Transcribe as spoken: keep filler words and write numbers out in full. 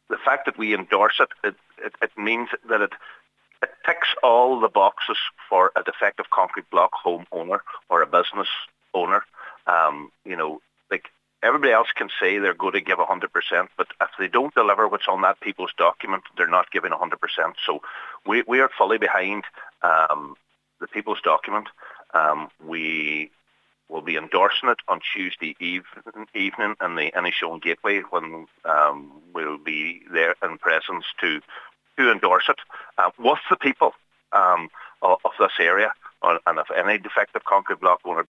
the fact that we endorse it, it, it, it means that it, it ticks all the boxes for a defective concrete block home owner or a business owner. Um, you know, like everybody else can say they're going to give one hundred percent, but if they don't deliver what's on that people's document, they're not giving one hundred percent. So we, we are fully behind um, the people's document. Um, we will be endorsing it on Tuesday eve, evening in the Inishowen Gateway when um, we'll be there in presence to to endorse it uh, with the people um, of, of this area. And if any defective concrete block owner